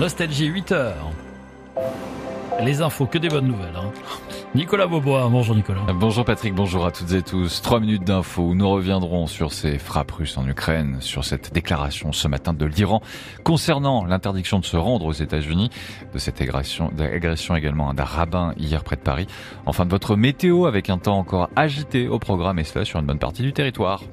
Nostalgie, 8h. Les infos, que des bonnes nouvelles. Nicolas Beaubois, bonjour Nicolas. Bonjour Patrick, bonjour à toutes et tous. 3 minutes d'infos où nous reviendrons sur ces frappes russes en Ukraine, sur cette déclaration ce matin de l'Iran concernant l'interdiction de se rendre aux États-Unis, de cette agression également d'un rabbin hier près de Paris. Enfin de votre météo avec un temps encore agité au programme et cela sur une bonne partie du territoire.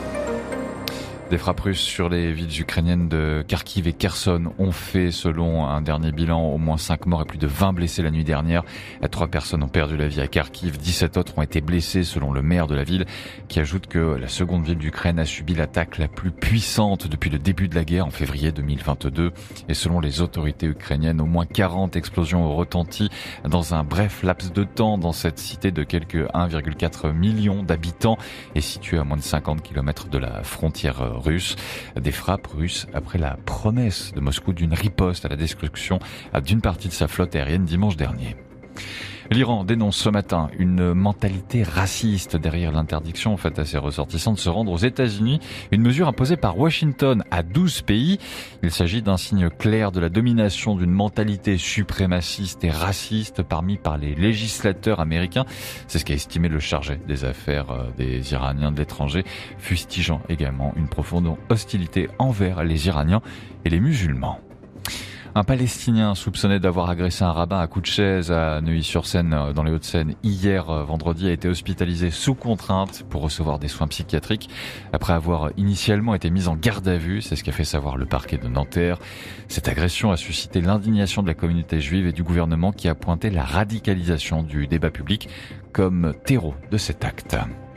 Des frappes russes sur les villes ukrainiennes de Kharkiv et Kherson ont fait, selon un dernier bilan, au moins 5 morts et plus de 20 blessés la nuit dernière. 3 personnes ont perdu la vie à Kharkiv, 17 autres ont été blessées selon le maire de la ville, qui ajoute que la seconde ville d'Ukraine a subi l'attaque la plus puissante depuis le début de la guerre en février 2022. Et selon les autorités ukrainiennes, au moins 40 explosions ont retenti dans un bref laps de temps dans cette cité de quelques 1,4 million d'habitants et située à moins de 50 km de la frontière russe. Des frappes russes après la promesse de Moscou d'une riposte à la destruction d'une partie de sa flotte aérienne dimanche dernier. L'Iran dénonce ce matin une mentalité raciste derrière l'interdiction faite à ses ressortissants de se rendre aux États-Unis, une mesure imposée par Washington à 12 pays. Il s'agit d'un signe clair de la domination d'une mentalité suprémaciste et raciste par les législateurs américains. C'est ce qu'a estimé le chargé des affaires des Iraniens de l'étranger, fustigeant également une profonde hostilité envers les Iraniens et les musulmans. Un Palestinien soupçonné d'avoir agressé un rabbin à coups de chaise à Neuilly-sur-Seine dans les Hauts-de-Seine hier vendredi a été hospitalisé sous contrainte pour recevoir des soins psychiatriques après avoir initialement été mis en garde à vue. C'est ce qu'a fait savoir le parquet de Nanterre. Cette agression a suscité l'indignation de la communauté juive et du gouvernement qui a pointé la radicalisation du débat public comme terreau de cet acte.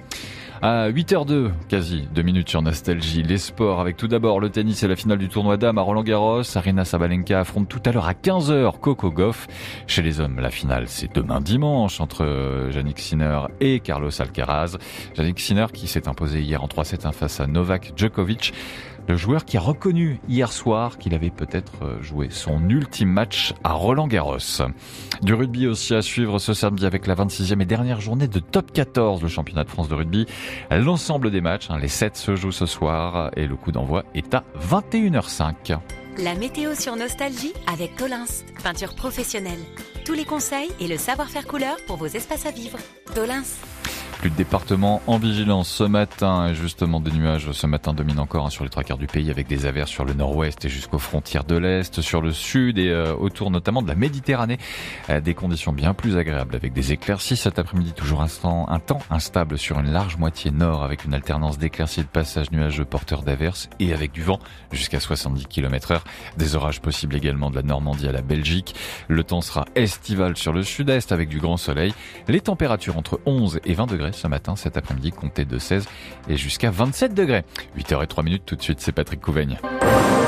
À 8h02, quasi 2 minutes sur Nostalgie, les sports avec tout d'abord le tennis et la finale du tournoi dames à Roland-Garros. Aryna Sabalenka affronte tout à l'heure à 15h Coco Gauff. Chez les hommes, la finale c'est demain dimanche entre Jannik Sinner et Carlos Alcaraz. Jannik Sinner qui s'est imposé hier en 3-7 face à Novak Djokovic. Le joueur qui a reconnu hier soir qu'il avait peut-être joué son ultime match à Roland-Garros. Du rugby aussi à suivre ce samedi avec la 26e et dernière journée de Top 14, le championnat de France de rugby. L'ensemble des matchs, les 7 se jouent ce soir et le coup d'envoi est à 21h05. La météo sur Nostalgie avec Tolins, peinture professionnelle. Tous les conseils et le savoir-faire couleur pour vos espaces à vivre. Tolins. Plus de départements en vigilance ce matin et justement des nuages ce matin dominent encore sur les 3 quarts du pays avec des averses sur le nord-ouest et jusqu'aux frontières de l'est, sur le sud et autour notamment de la Méditerranée. Des conditions bien plus agréables avec des éclaircies cet après-midi, toujours un temps instable sur une large moitié nord avec une alternance d'éclaircies et de passages nuageux porteurs d'averses et avec du vent jusqu'à 70 km/h. Des orages possibles également de la Normandie à la Belgique. Le temps sera estival sur le sud-est avec du grand soleil. Les températures entre 11 et 20 degrés ce matin, cet après-midi, comptez de 16 et jusqu'à 27 degrés. 8h03 tout de suite, c'est Patrick Couveigne.